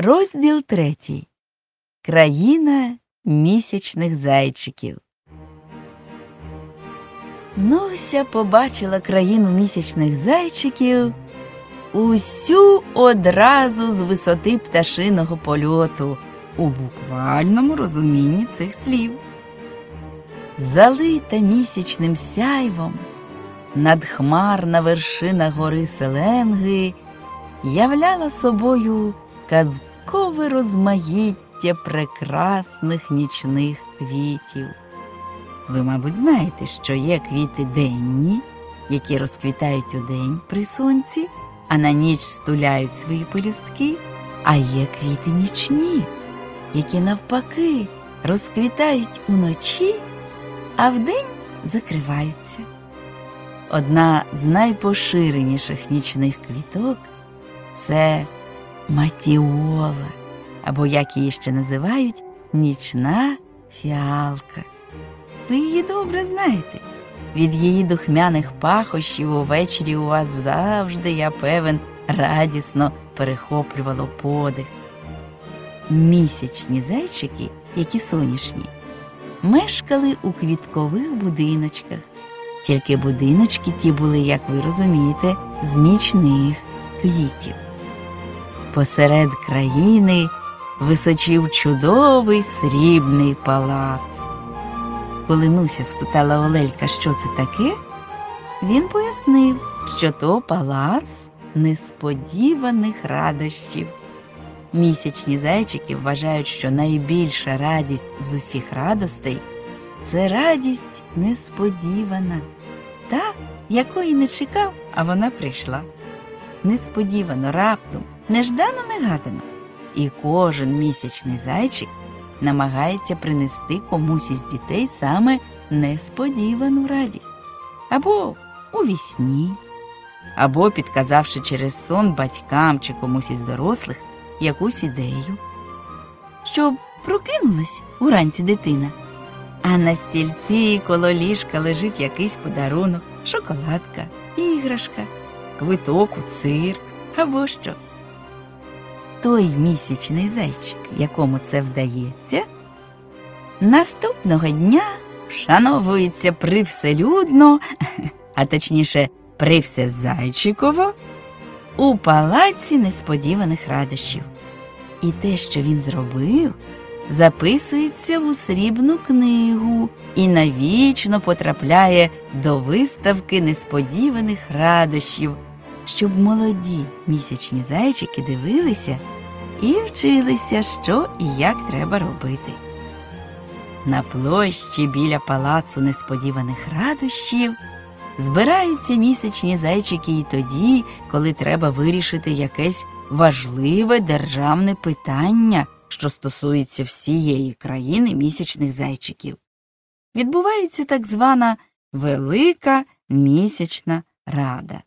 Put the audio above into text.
Розділ 3. Країна місячних зайчиків. Нуся побачила країну місячних зайчиків усю одразу з висоти пташиного польоту, у буквальному розумінні цих слів. Залита місячним сяйвом, надхмарна вершина гори Селенги являла собою казкове розмаїття прекрасних нічних квітів. Ви, мабуть, знаєте, що є квіти денні, які розквітають удень при сонці, а на ніч стуляють свої пелюстки, а є квіти нічні, які навпаки розквітають уночі, а вдень закриваються. Одна з найпоширеніших нічних квіток – це матіола, або, як її ще називають, нічна фіалка. Ви її добре знаєте. Від її духмяних пахощів увечері у вас завжди, я певен, радісно перехоплювало подих. Місячні зайчики, які сонячні, мешкали у квіткових будиночках. Тільки будиночки ті були, як ви розумієте, з нічних квітів. Посеред країни височив чудовий срібний палац. Коли Нуся спитала у Лелька, що це таке, він пояснив, що то палац несподіваних радощів. Місячні зайчики вважають, що найбільша радість з усіх радостей – це радість несподівана, та, якої не чекав, а вона прийшла. Несподівано, раптом, неждано-негадано. І кожен місячний зайчик намагається принести комусь із дітей саме несподівану радість. Або у вісні, або підказавши через сон батькам чи комусь із дорослих якусь ідею. Щоб прокинулась уранці дитина, а на стільці коло ліжка лежить якийсь подарунок, шоколадка, іграшка, квиток у цирк або що. Той місячний зайчик, якому це вдається, наступного дня вшановується привселюдно, а точніше привсезайчиково, у палаці несподіваних радощів. І те, що він зробив, записується у срібну книгу і навічно потрапляє до виставки несподіваних радощів, щоб молоді місячні зайчики дивилися і вчилися, що і як треба робити. На площі біля палацу несподіваних радощів збираються місячні зайчики і тоді, коли треба вирішити якесь важливе державне питання, що стосується всієї країни місячних зайчиків. Відбувається так звана Велика місячна рада.